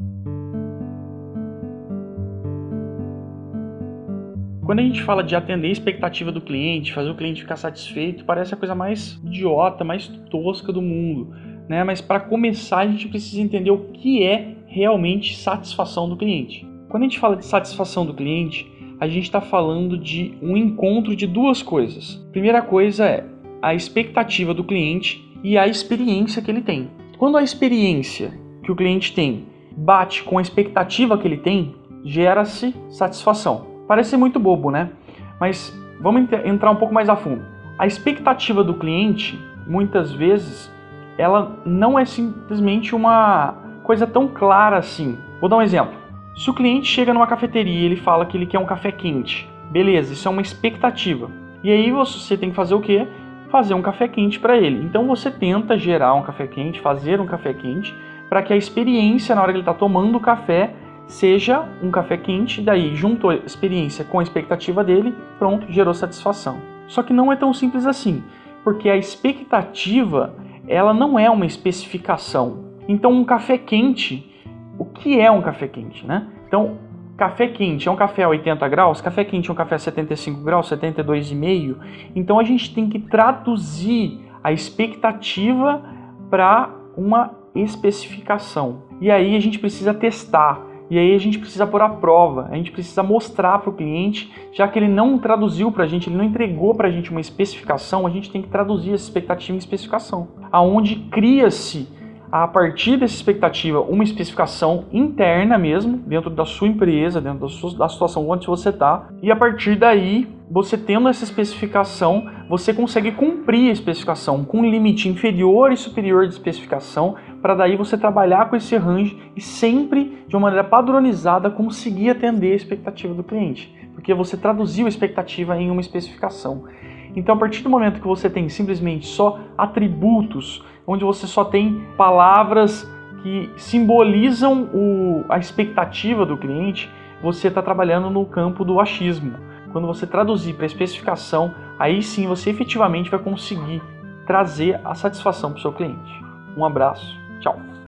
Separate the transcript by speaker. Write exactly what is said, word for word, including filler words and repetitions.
Speaker 1: Quando a gente fala de atender a expectativa do cliente, fazer o cliente ficar satisfeito, parece a coisa mais idiota, mais tosca do mundo, né? Mas para começar a gente precisa entender o que é realmente satisfação do cliente. Quando a gente fala de satisfação do cliente, a gente está falando de um encontro de duas coisas. Primeira coisa é a expectativa do cliente e a experiência que ele tem. Quando a experiência que o cliente tem bate com a expectativa que ele tem, gera-se satisfação. Parece ser muito bobo, né? Mas vamos entrar um pouco mais a fundo. A expectativa do cliente, muitas vezes, ela não é simplesmente uma coisa tão clara assim. Vou dar um exemplo. Se o cliente chega numa cafeteria e ele fala que ele quer um café quente, beleza, isso é uma expectativa. E aí você tem que fazer o quê? Fazer um café quente para ele. Então você tenta gerar um café quente, fazer um café quente, para que a experiência na hora que ele está tomando o café seja um café quente, daí juntou a experiência com a expectativa dele, pronto, gerou satisfação. Só que não é tão simples assim, porque a expectativa, ela não é uma especificação. Então um café quente, o que é um café quente, né? Então, café quente é um café a oitenta graus, café quente é um café a setenta e cinco graus, setenta e dois vírgula cinco. Então a gente tem que traduzir a expectativa para uma especificação. E aí a gente precisa testar. E aí a gente precisa pôr à prova, a gente precisa mostrar para o cliente, já que ele não traduziu para a gente, ele não entregou para a gente uma especificação, a gente tem que traduzir essa expectativa em especificação, aonde cria-se, a partir dessa expectativa, uma especificação interna mesmo, dentro da sua empresa, dentro da, sua, da situação onde você está, e a partir daí, você tendo essa especificação, você consegue cumprir a especificação com um limite inferior e superior de especificação, para daí você trabalhar com esse range e sempre, de uma maneira padronizada, conseguir atender a expectativa do cliente, porque você traduziu a expectativa em uma especificação. Então, a partir do momento que você tem simplesmente só atributos, onde você só tem palavras que simbolizam o, a expectativa do cliente, você está trabalhando no campo do achismo. Quando você traduzir para a especificação, aí sim você efetivamente vai conseguir trazer a satisfação para o seu cliente. Um abraço, tchau!